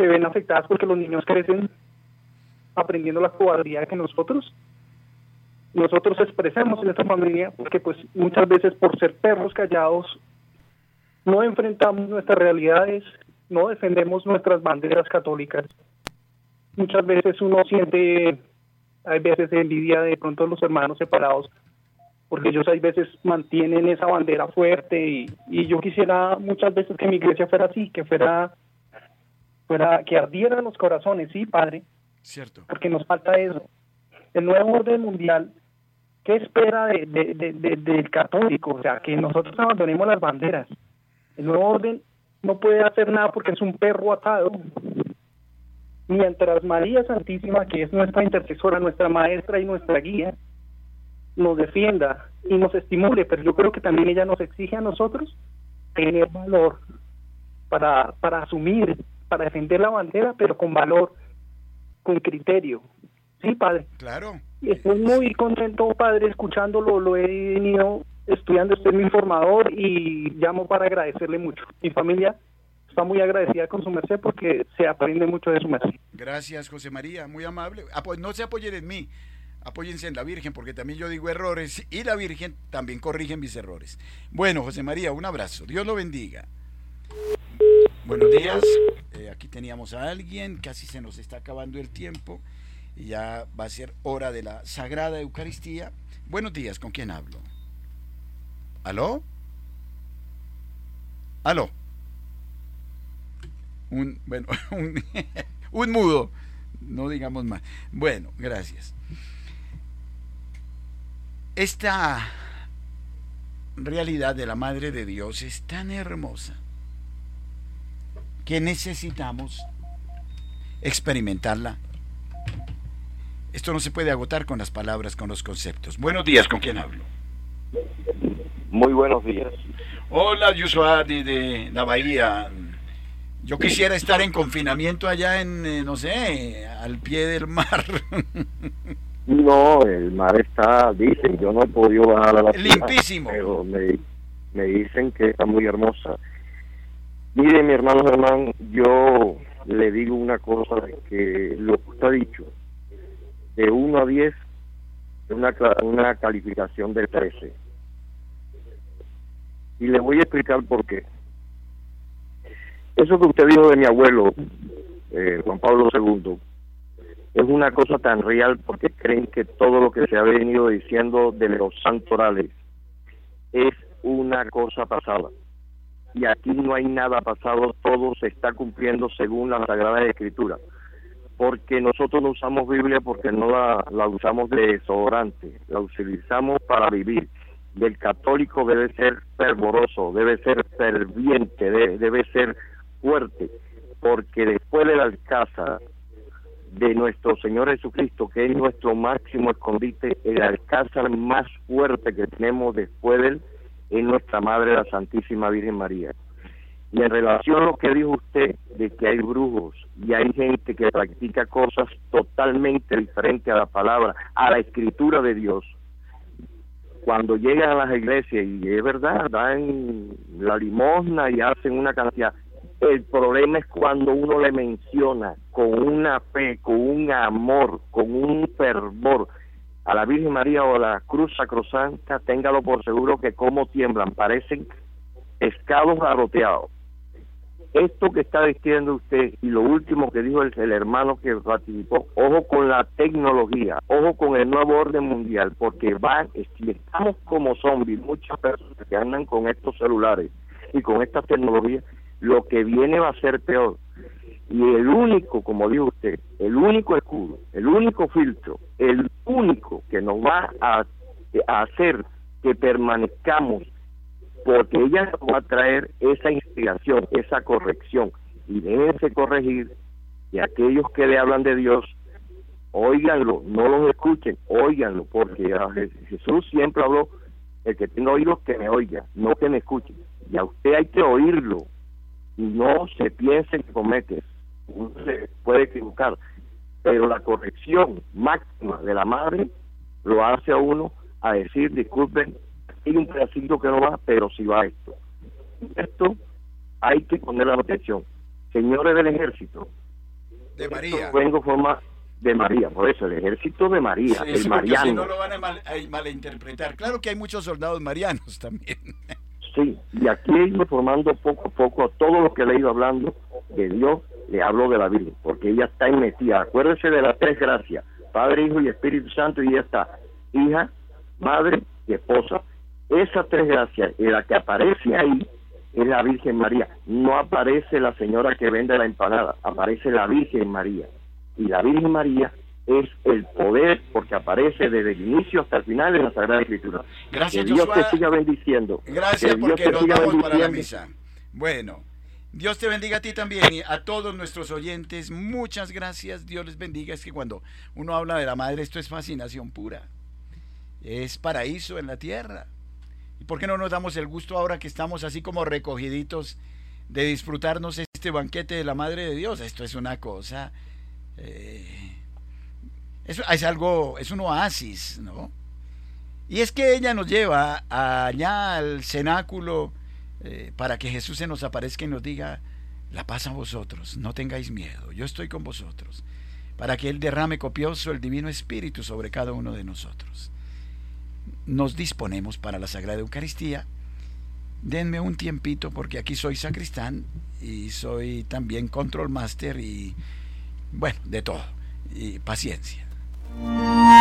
se ven afectadas porque los niños crecen aprendiendo la cobardía que nosotros expresamos en esta familia, porque pues muchas veces por ser perros callados no enfrentamos nuestras realidades, no defendemos nuestras banderas católicas. Muchas veces uno siente, hay veces envidia de pronto los hermanos separados, porque ellos hay veces mantienen esa bandera fuerte y yo quisiera muchas veces que mi iglesia fuera así, que fuera que ardieran los corazones, sí, Padre, cierto, porque nos falta eso. El nuevo orden mundial, ¿qué espera del católico? O sea, que nosotros abandonemos las banderas. El nuevo orden no puede hacer nada porque es un perro atado. Mientras María Santísima, que es nuestra intercesora, nuestra maestra y nuestra guía, nos defienda y nos estimule, pero yo creo que también ella nos exige a nosotros tener valor para asumir, para defender la bandera, pero con valor, con criterio. Sí, Padre. Claro. Estoy muy contento, Padre, escuchándolo, lo he venido estudiando, usted es mi informador y llamo para agradecerle mucho. Mi familia está muy agradecida con su merced porque se aprende mucho de su merced. Gracias, José María, muy amable. No se apoyen en mí, apóyense en la Virgen, porque también yo digo errores y la Virgen también corrige mis errores. Bueno, José María, un abrazo, Dios lo bendiga. Buenos días, aquí teníamos a alguien, casi se nos está acabando el tiempo y ya va a ser hora de la Sagrada Eucaristía. Buenos días, ¿con quién hablo? ¿Aló? ¿Aló? Un mudo, no digamos más. Bueno, gracias. Esta realidad de la Madre de Dios es tan hermosa que necesitamos experimentarla. Esto no se puede agotar con las palabras, con los conceptos. Buenos días, ¿con quién hablo? Muy buenos días. Hola, yo soy de la Bahía. Yo quisiera estar en confinamiento allá en, no sé, al pie del mar. No, el mar está, dicen, yo no he podido bajar a la limpísimo, pero me dicen que está muy hermosa. Mire, mi hermano Germán, yo le digo una cosa, que lo que usted ha dicho, de 1 a 10, es una calificación de 13. Y le voy a explicar por qué. Eso que usted dijo de mi abuelo, Juan Pablo II, es una cosa tan real porque creen que todo lo que se ha venido diciendo de los santorales es una cosa pasada. Y aquí no hay nada pasado, todo se está cumpliendo según la Sagrada Escritura. Porque nosotros no usamos Biblia porque no la usamos de desodorante, la utilizamos para vivir. Y el católico debe ser fervoroso, debe ser ferviente, debe ser fuerte, porque después del alcázar de nuestro Señor Jesucristo, que es nuestro máximo escondite, el alcázar más fuerte que tenemos después de él es nuestra Madre, la Santísima Virgen María. Y en relación a lo que dijo usted, de que hay brujos y hay gente que practica cosas totalmente diferentes a la palabra, a la Escritura de Dios, cuando llegan a las iglesias, y es verdad, dan la limosna y hacen una cantidad. El problema es cuando uno le menciona con una fe, con un amor, con un fervor a la Virgen María o a la Cruz Sacrosanta, téngalo por seguro que como tiemblan, parecen pescados garroteados. Esto que está diciendo usted y lo último que dijo el hermano que participó, ojo con la tecnología, ojo con el nuevo orden mundial, porque si estamos como zombies, muchas personas que andan con estos celulares y con esta tecnología, lo que viene va a ser peor. Y el único, como dijo usted, el único escudo, el único filtro, el único que nos va a hacer que permanezcamos, porque ella nos va a traer esa inspiración, esa corrección, y déjense corregir, y aquellos que le hablan de Dios, óiganlo, no los escuchen, óiganlo, porque Jesús siempre habló, el que tenga oídos que me oiga, no que me escuche, y a usted hay que oírlo, y no se piense que comete, uno se puede equivocar, pero la corrección máxima de la madre lo hace a uno a decir, disculpen, hay un pedacito que no va, pero sí va esto. Esto hay que poner la atención. Señores del ejército, de María. Vengo forma de María, por eso, el ejército de María, Sí, el porque mariano. si no lo van a malinterpretar. Claro que hay muchos soldados marianos también. Sí, y aquí he ido formando poco a poco todo lo que le he ido hablando de Dios, le hablo de la Virgen, porque ella está metida. Acuérdese de las tres gracias, Padre, Hijo y Espíritu Santo, y ella está hija, madre y esposa. Esas tres gracias, y la que aparece ahí es la Virgen María. No aparece la señora que vende la empanada, aparece la Virgen María. Y la Virgen María es el poder, porque aparece desde el inicio hasta el final de la Sagrada Escritura. Gracias, que Dios Joshua. te siga bendiciendo. Gracias, Que Dios porque te nos siga vamos para la bendiciendo. misa. Bueno, Dios te bendiga a ti también y a todos nuestros oyentes. Muchas gracias, Dios les bendiga. Es que cuando uno habla de la madre, esto es fascinación pura. Es paraíso en la tierra. ¿Y por qué no nos damos el gusto ahora que estamos así como recogiditos de disfrutarnos este banquete de la Madre de Dios? Esto es una cosa... es algo, es un oasis, ¿no? Y es que ella nos lleva allá al cenáculo para que Jesús se nos aparezca y nos diga: la paz a vosotros, no tengáis miedo, yo estoy con vosotros, para que Él derrame copioso el Divino Espíritu sobre cada uno de nosotros. Nos disponemos para la Sagrada Eucaristía. Denme un tiempito, porque aquí soy sacristán y soy también control master y bueno, de todo. Y paciencia.